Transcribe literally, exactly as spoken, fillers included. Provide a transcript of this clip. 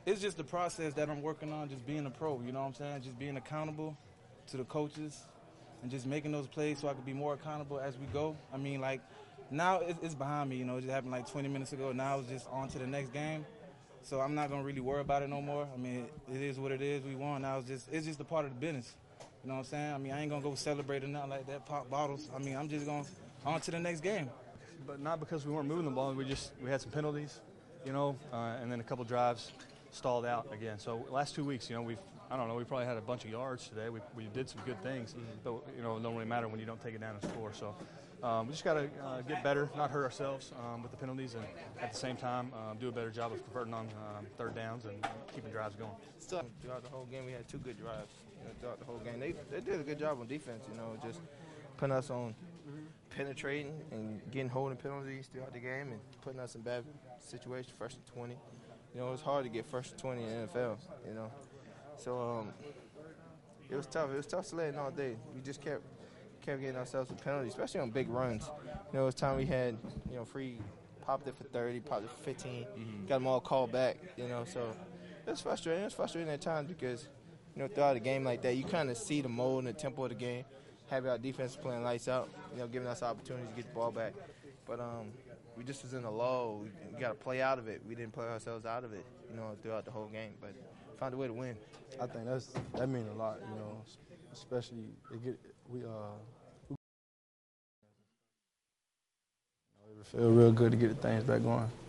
it's just the process that I'm working on, just being a pro, you know what I'm saying? Just being accountable to the coaches and just making those plays so I can be more accountable as we go. I mean, like, now it's behind me, you know, it just happened like twenty minutes ago. Now it's just on to the next game. So I'm not going to really worry about it no more. I mean, it is what it is. We won. Now it's just, it's just a part of the business. You know what I'm saying? I mean, I ain't going to go celebrate or nothing like that, pop bottles. I mean, I'm just going on to the next game. But not because we weren't moving the ball. We just we had some penalties, you know, uh, and then a couple drives stalled out again. So last two weeks, you know, we've I don't know, we probably had a bunch of yards today. We we did some good things, mm-hmm. but you know, it don't really matter when you don't take it down and score. So um, we just got to uh, get better, not hurt ourselves um, with the penalties, and at the same time um, do a better job of converting on um, third downs and keeping drives going. Still, throughout the whole game, we had two good drives. You know, throughout the whole game, they they did a good job on defense. You know, just putting us on. Mm-hmm. Penetrating and getting holding penalties throughout the game and putting us in bad situations, first and twenty. You know, it's hard to get first and twenty in the N F L, you know. So um, it was tough. It was tough sledding all day. We just kept kept getting ourselves with penalties, especially on big runs. You know, it was time we had, you know, free, popped it for thirty, popped it for fifteen, mm-hmm. got them all called back, you know. So it was frustrating. It was frustrating at times because, you know, throughout a game like that, you kind of see the mode and the tempo of the game. Have our defense playing lights out, you know, giving us opportunities to get the ball back. But um, we just was in a lull. We, we got to play out of it. We didn't play ourselves out of it, you know, throughout the whole game. But found a way to win. I think that's that means a lot, you know, especially it get we uh. We, it feel real good to get the things back going.